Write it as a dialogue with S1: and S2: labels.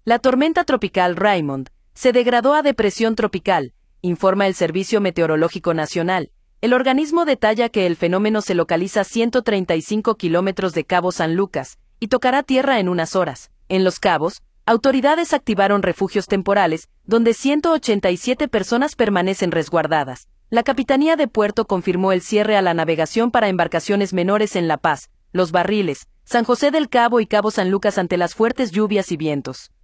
S1: La tormenta tropical Raymond se degradó a depresión tropical, informa el Servicio Meteorológico Nacional. El organismo detalla que el fenómeno se localiza a 135 kilómetros de Cabo San Lucas y tocará tierra en unas horas. En Los Cabos, autoridades activaron refugios temporales, donde 187 personas permanecen resguardadas. La Capitanía de Puerto confirmó el cierre a la navegación para embarcaciones menores en La Paz, Los Barriles, San José del Cabo y Cabo San Lucas ante las fuertes lluvias y vientos.